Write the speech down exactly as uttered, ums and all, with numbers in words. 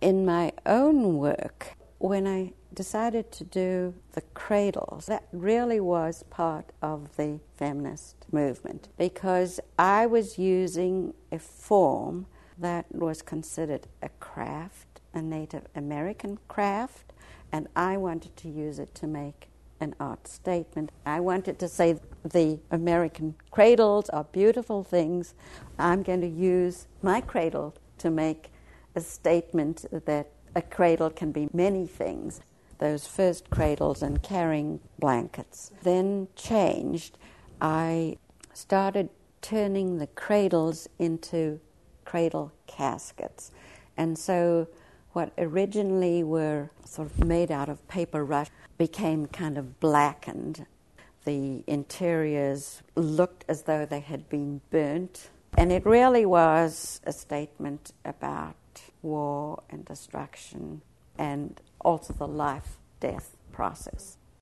In my own work, when I decided to do the cradles, that really was part of the feminist movement, because I was using a form that was considered a craft, a Native American craft, and I wanted to use it to make an art statement. I wanted to say the American cradles are beautiful things. I'm going to use my cradle to make a statement that a cradle can be many things. Those first cradles and carrying blankets then changed. I started turning the cradles into cradle caskets. And so what originally were sort of made out of paper rush became kind of blackened. The interiors looked as though they had been burnt. And it really was a statement about war and destruction and also the life-death process.